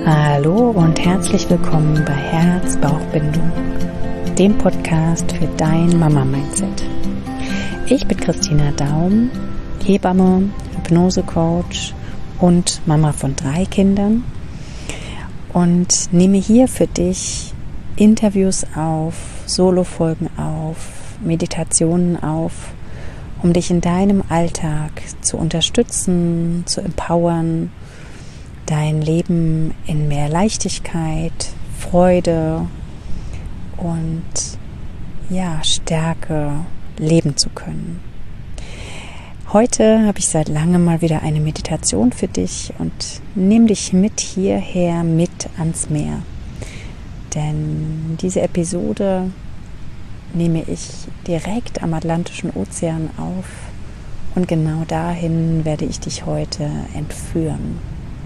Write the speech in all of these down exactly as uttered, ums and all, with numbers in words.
Hallo und herzlich willkommen bei Herz-Bauch-Bindung, dem Podcast für dein Mama-Mindset. Ich bin Christina Daum, Hebamme, Hypnose-Coach und Mama von drei Kindern und nehme hier für dich Interviews auf, Solo-Folgen auf, Meditationen auf, um dich in deinem Alltag zu unterstützen, zu empowern, dein Leben in mehr Leichtigkeit, Freude und ja, Stärke leben zu können. Heute habe ich seit langem mal wieder eine Meditation für dich und nehme dich mit hierher, mit ans Meer. Denn diese Episode nehme ich direkt am Atlantischen Ozean auf und genau dahin werde ich dich heute entführen.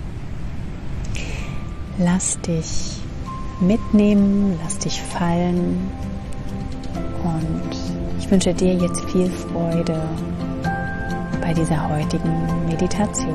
Lass dich mitnehmen, lass dich fallen und ich wünsche dir jetzt viel Freude bei dieser heutigen Meditation.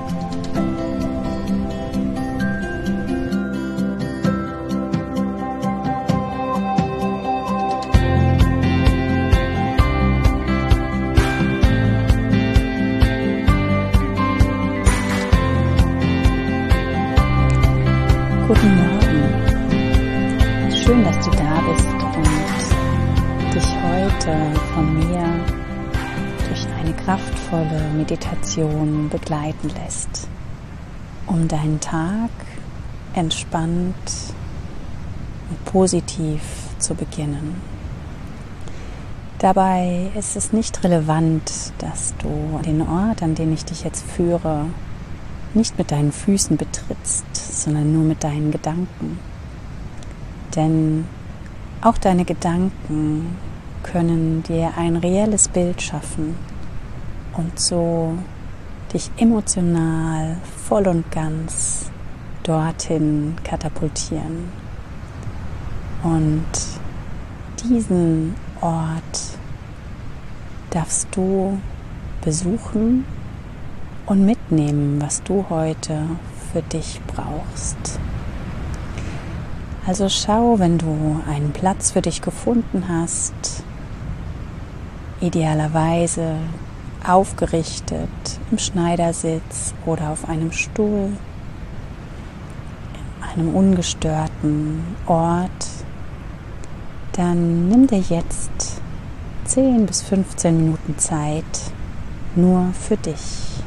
Guten Morgen. Schön, dass du da bist und dich heute von mir durch eine kraftvolle Meditation begleiten lässt, um deinen Tag entspannt und positiv zu beginnen. Dabei ist es nicht relevant, dass du den Ort, an den ich dich jetzt führe, nicht mit deinen Füßen betrittst, sondern nur mit deinen Gedanken. Denn auch deine Gedanken können dir ein reelles Bild schaffen und so dich emotional voll und ganz dorthin katapultieren. Und diesen Ort darfst du besuchen und mitnehmen, was du heute für dich brauchst. Also schau, wenn du einen Platz für dich gefunden hast, idealerweise aufgerichtet im Schneidersitz oder auf einem Stuhl, in einem ungestörten Ort, dann nimm dir jetzt zehn bis fünfzehn Minuten Zeit nur für dich.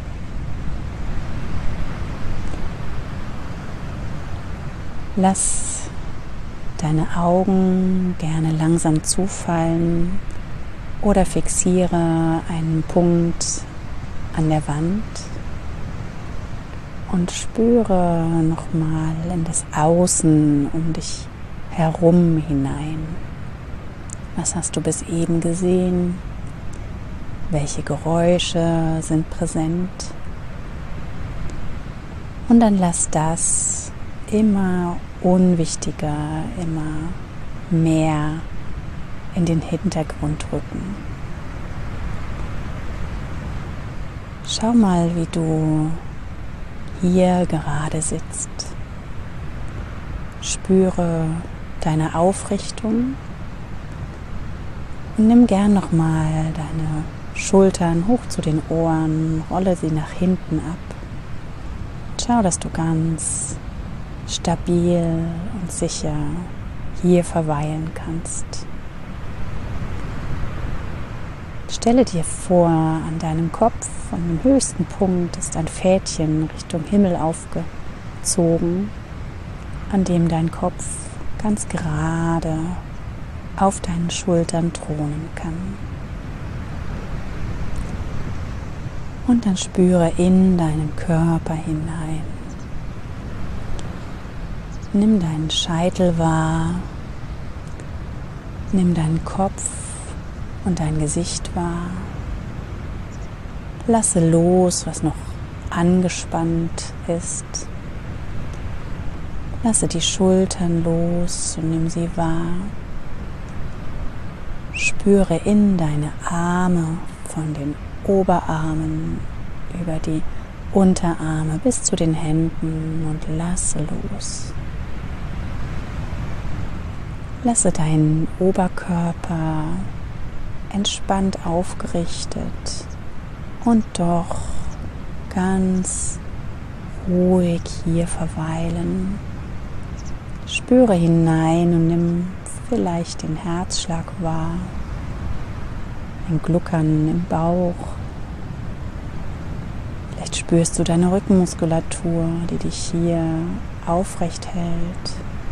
Lass deine Augen gerne langsam zufallen oder fixiere einen Punkt an der Wand und spüre nochmal in das Außen um dich herum hinein. Was hast du bis eben gesehen? Welche Geräusche sind präsent? Und dann lass das immer unwichtiger, immer mehr in den Hintergrund rücken. Schau mal, wie du hier gerade sitzt. Spüre deine Aufrichtung und nimm gern nochmal deine Schultern hoch zu den Ohren, rolle sie nach hinten ab. Schau, dass du ganz stabil und sicher hier verweilen kannst. Stelle dir vor, an deinem Kopf, an dem höchsten Punkt, ist ein Fädchen Richtung Himmel aufgezogen, an dem dein Kopf ganz gerade auf deinen Schultern thronen kann. Und dann spüre in deinen Körper hinein. Nimm deinen Scheitel wahr, nimm deinen Kopf und dein Gesicht wahr. Lasse los, was noch angespannt ist. Lasse die Schultern los und nimm sie wahr. Spüre in deine Arme, von den Oberarmen über die Unterarme bis zu den Händen und lasse los. Lasse deinen Oberkörper entspannt aufgerichtet und doch ganz ruhig hier verweilen. Spüre hinein und nimm vielleicht den Herzschlag wahr, ein Gluckern im Bauch. Vielleicht spürst du deine Rückenmuskulatur, die dich hier aufrecht hält.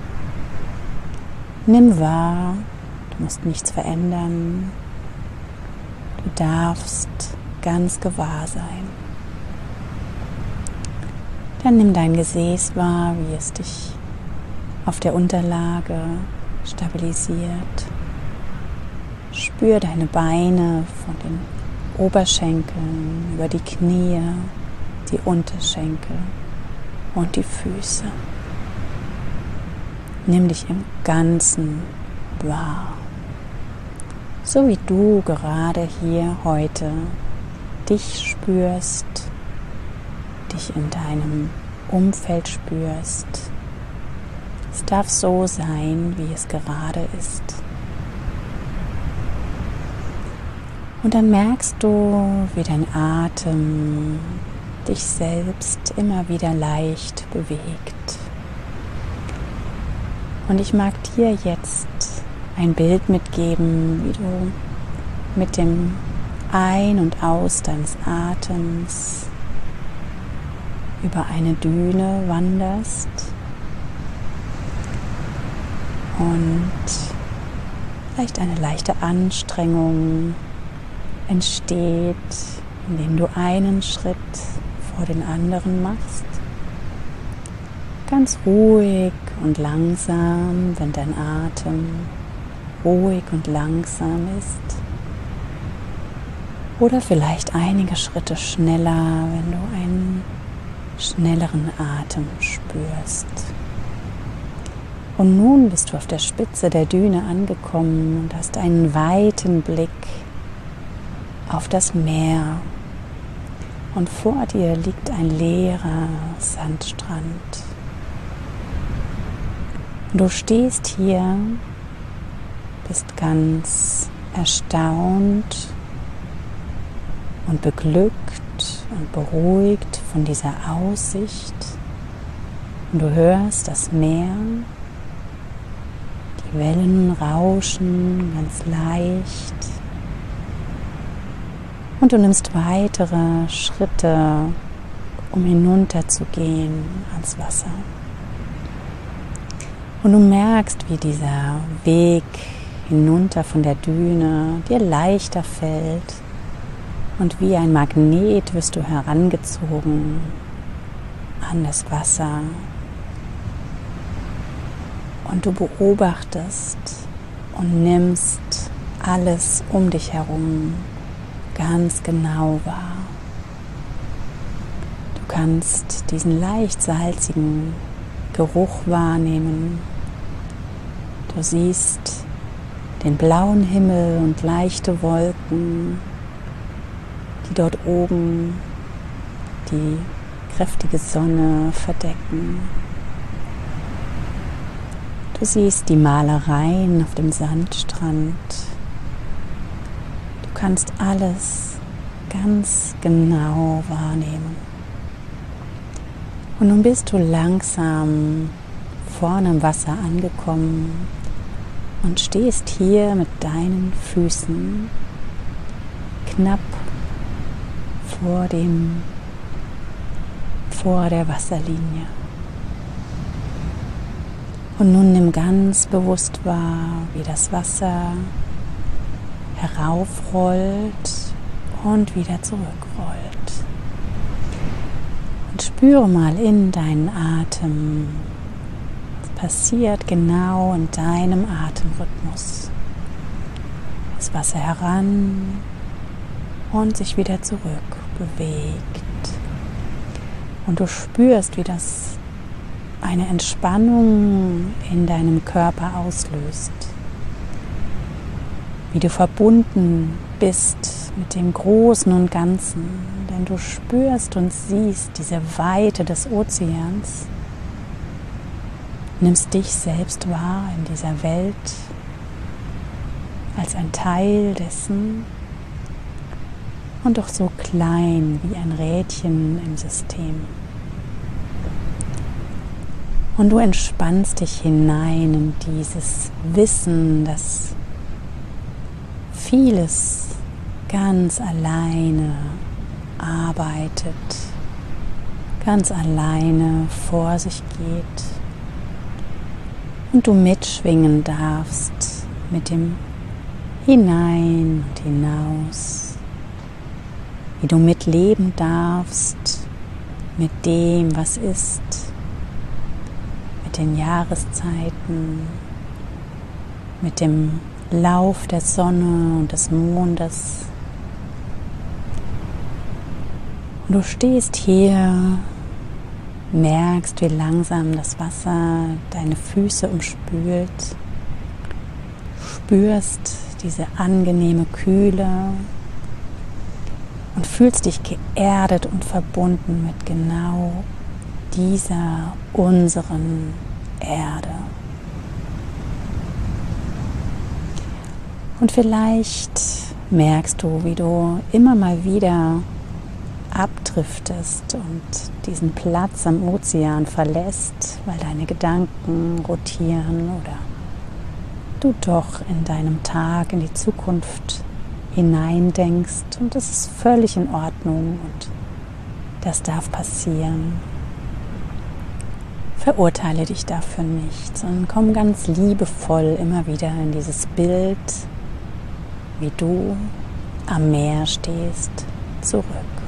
Nimm wahr, du musst nichts verändern. Du darfst ganz gewahr sein. Dann nimm dein Gesäß wahr, wie es dich auf der Unterlage stabilisiert. Spür deine Beine von den Oberschenkeln über die Knie, die Unterschenkel und die Füße. Nimm dich im Ganzen wahr, so wie du gerade hier heute dich spürst, dich in deinem Umfeld spürst. Es darf so sein, wie es gerade ist. Und dann merkst du, wie dein Atem dich selbst immer wieder leicht bewegt. Und ich mag dir jetzt ein Bild mitgeben, wie du mit dem Ein- und Aus deines Atems über eine Düne wanderst und vielleicht eine leichte Anstrengung entsteht, indem du einen Schritt vor den anderen machst. Ganz ruhig und langsam, wenn dein Atem ruhig und langsam ist. Oder vielleicht einige Schritte schneller, wenn du einen schnelleren Atem spürst. Und nun bist du auf der Spitze der Düne angekommen und hast einen weiten Blick auf das Meer. Und vor dir liegt ein leerer Sandstrand. Du stehst hier, bist ganz erstaunt und beglückt und beruhigt von dieser Aussicht. Und du hörst das Meer, die Wellen rauschen ganz leicht. Und du nimmst weitere Schritte, um hinunterzugehen ans Wasser. Und du merkst, wie dieser Weg hinunter von der Düne dir leichter fällt. Und wie ein Magnet wirst du herangezogen an das Wasser. Und du beobachtest und nimmst alles um dich herum ganz genau wahr. Du kannst diesen leicht salzigen Geruch wahrnehmen. Du siehst den blauen Himmel und leichte Wolken, die dort oben die kräftige Sonne verdecken. Du siehst die Malereien auf dem Sandstrand. Du kannst alles ganz genau wahrnehmen. Und nun bist du langsam vorne im Wasser angekommen und stehst hier mit deinen Füßen knapp vor dem, vor der Wasserlinie. Und nun nimm ganz bewusst wahr, wie das Wasser heraufrollt und wieder zurückrollt. Und spüre mal in deinen Atem. Was passiert genau in deinem Atemrhythmus? Das Wasser heran und sich wieder zurück bewegt. Und du spürst, wie das eine Entspannung in deinem Körper auslöst. Wie du verbunden bist mit dem Großen und Ganzen, denn du spürst und siehst diese Weite des Ozeans, nimmst dich selbst wahr in dieser Welt als ein Teil dessen und doch so klein wie ein Rädchen im System. Und du entspannst dich hinein in dieses Wissen, dass vieles ganz alleine arbeitet, ganz alleine vor sich geht und du mitschwingen darfst mit dem Hinein und Hinaus, wie du mitleben darfst mit dem, was ist, mit den Jahreszeiten, mit dem Lauf der Sonne und des Mondes. Und du stehst hier, merkst, wie langsam das Wasser deine Füße umspült, spürst diese angenehme Kühle und fühlst dich geerdet und verbunden mit genau dieser unseren Erde. Und vielleicht merkst du, wie du immer mal wieder abdriftest und diesen Platz am Ozean verlässt, weil deine Gedanken rotieren oder du doch in deinem Tag in die Zukunft hineindenkst. Und das ist völlig in Ordnung und das darf passieren. Verurteile dich dafür nicht, sondern komm ganz liebevoll immer wieder in dieses Bild, wie du am Meer stehst, zurück.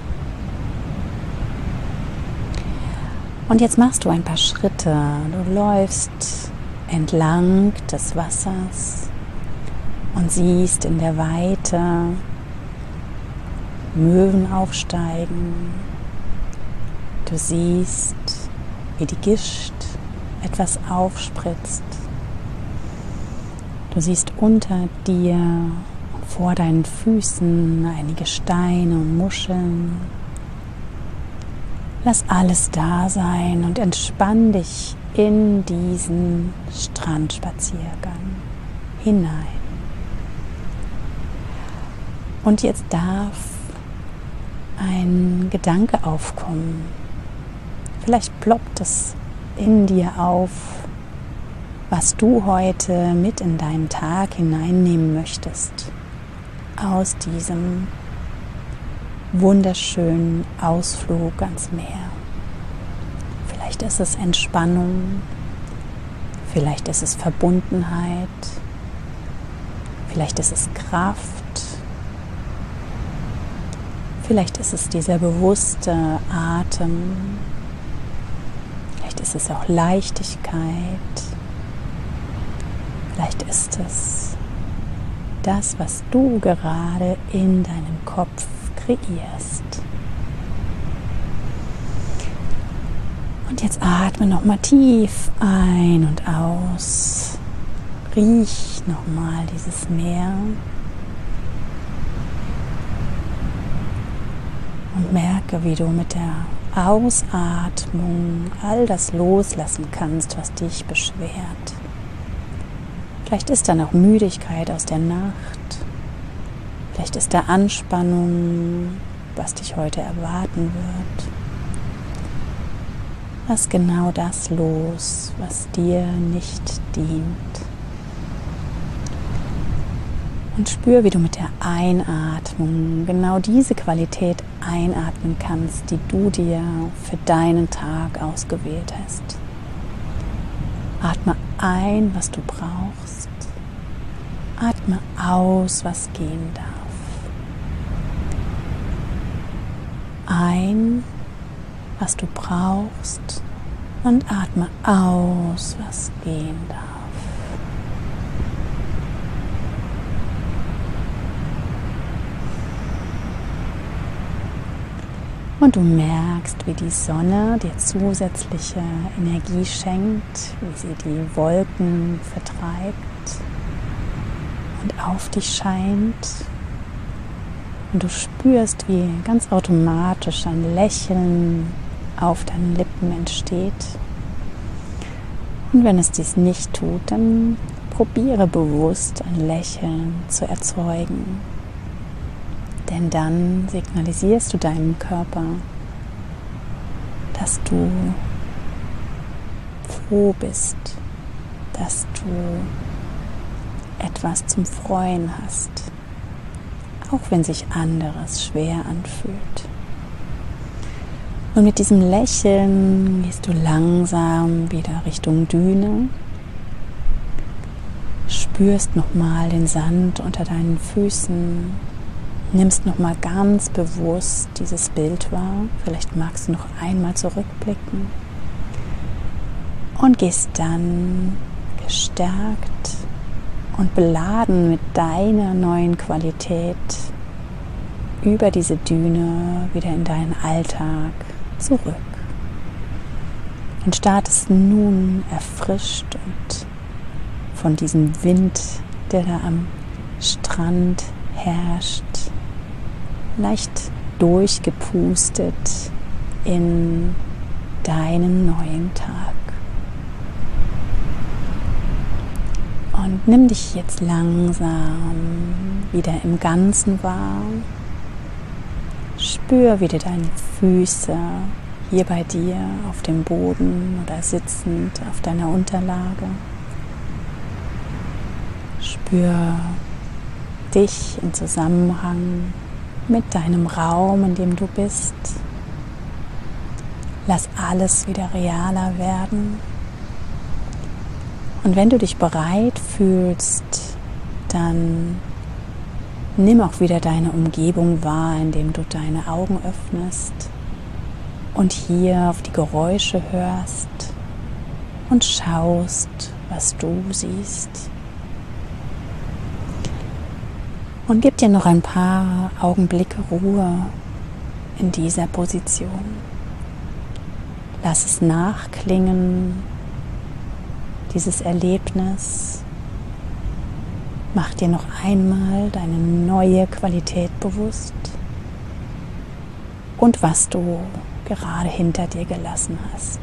Und jetzt machst du ein paar Schritte. Du läufst entlang des Wassers und siehst in der Weite Möwen aufsteigen. Du siehst, wie die Gischt etwas aufspritzt. Du siehst unter dir und vor deinen Füßen einige Steine und Muscheln. Lass alles da sein und entspann dich in diesen Strandspaziergang hinein. Und jetzt darf ein Gedanke aufkommen. Vielleicht ploppt es in dir auf, was du heute mit in deinen Tag hineinnehmen möchtest aus diesem wunderschönen Ausflug ans Meer. Vielleicht ist es Entspannung, vielleicht ist es Verbundenheit, vielleicht ist es Kraft, vielleicht ist es dieser bewusste Atem, vielleicht ist es auch Leichtigkeit, vielleicht ist es das, was du gerade in deinem Kopf kreierst. Und jetzt atme nochmal tief ein und aus. Riech nochmal dieses Meer. Und merke, wie du mit der Ausatmung all das loslassen kannst, was dich beschwert. Vielleicht ist da noch Müdigkeit aus der Nacht. Vielleicht ist da Anspannung, was dich heute erwarten wird. Lass genau das los, was dir nicht dient. Und spür, wie du mit der Einatmung genau diese Qualität einatmen kannst, die du dir für deinen Tag ausgewählt hast. Atme ein, was du brauchst. Atme aus, was gehen darf. Ein, was du brauchst, und atme aus, was gehen darf. Und du merkst, wie die Sonne dir zusätzliche Energie schenkt, wie sie die Wolken vertreibt und auf dich scheint. Und du spürst, wie ganz automatisch ein Lächeln auf deinen Lippen entsteht. Und wenn es dies nicht tut, dann probiere bewusst ein Lächeln zu erzeugen. Denn dann signalisierst du deinem Körper, dass du froh bist, dass du etwas zum Freuen hast, auch wenn sich anderes schwer anfühlt. Und mit diesem Lächeln gehst du langsam wieder Richtung Düne, spürst nochmal den Sand unter deinen Füßen, nimmst nochmal ganz bewusst dieses Bild wahr, vielleicht magst du noch einmal zurückblicken und gehst dann gestärkt und beladen mit deiner neuen Qualität über diese Düne wieder in deinen Alltag zurück. Und startest nun erfrischt und von diesem Wind, der da am Strand herrscht, leicht durchgepustet in deinen neuen Tag. Und nimm dich jetzt langsam wieder im Ganzen wahr. Spür wieder deine Füße hier bei dir auf dem Boden oder sitzend auf deiner Unterlage. Spür dich im Zusammenhang mit deinem Raum, in dem du bist. Lass alles wieder realer werden. Und wenn du dich bereit fühlst, dann nimm auch wieder deine Umgebung wahr, indem du deine Augen öffnest und hier auf die Geräusche hörst und schaust, was du siehst. Und gib dir noch ein paar Augenblicke Ruhe in dieser Position. Lass es nachklingen, dieses Erlebnis. Mach dir noch einmal deine neue Qualität bewusst und was du gerade hinter dir gelassen hast.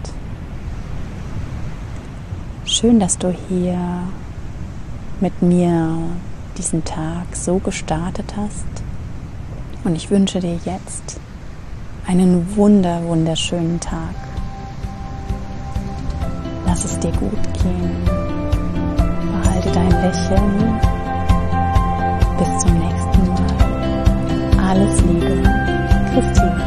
Schön, dass du hier mit mir diesen Tag so gestartet hast und ich wünsche dir jetzt einen wunder, wunderschönen Tag. Lass es dir gut gehen. Behalte dein Lächeln. Bis zum nächsten Mal. Alles Liebe, Christine.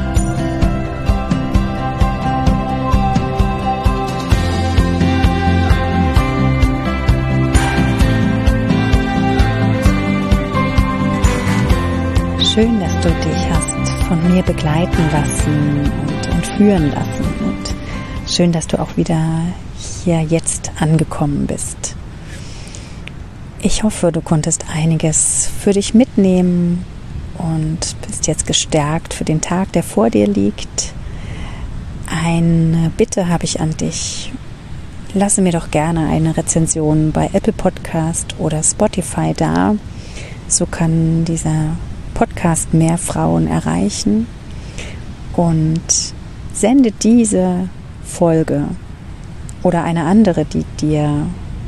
Schön, dass du dich hast von mir begleiten lassen und, und führen lassen. Und schön, dass du auch wieder hier jetzt angekommen bist. Ich hoffe, du konntest einiges für dich mitnehmen und bist jetzt gestärkt für den Tag, der vor dir liegt. Eine Bitte habe ich an dich. Lasse mir doch gerne eine Rezension bei Apple Podcast oder Spotify da. So kann dieser Podcast mehr Frauen erreichen. Und sende diese Folge oder eine andere, die dir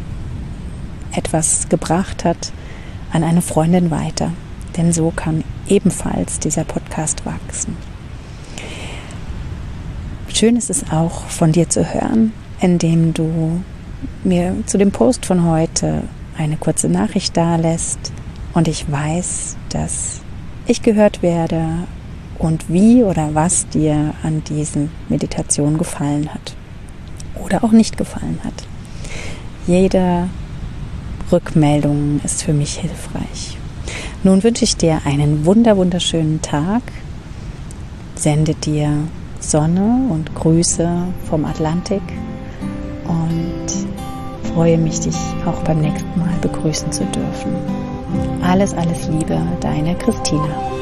etwas gebracht hat, an eine Freundin weiter. Denn so kann ebenfalls dieser Podcast wachsen. Schön ist es auch von dir zu hören, indem du mir zu dem Post von heute eine kurze Nachricht dalässt und ich weiß, dass ich gehört werde und wie oder was dir an diesen Meditationen gefallen hat oder auch nicht gefallen hat. Jede Rückmeldung ist für mich hilfreich. Nun wünsche ich dir einen wunder, wunderschönen Tag, sende dir Sonne und Grüße vom Atlantik und freue mich, dich auch beim nächsten Mal begrüßen zu dürfen. Alles, alles Liebe, deine Christina.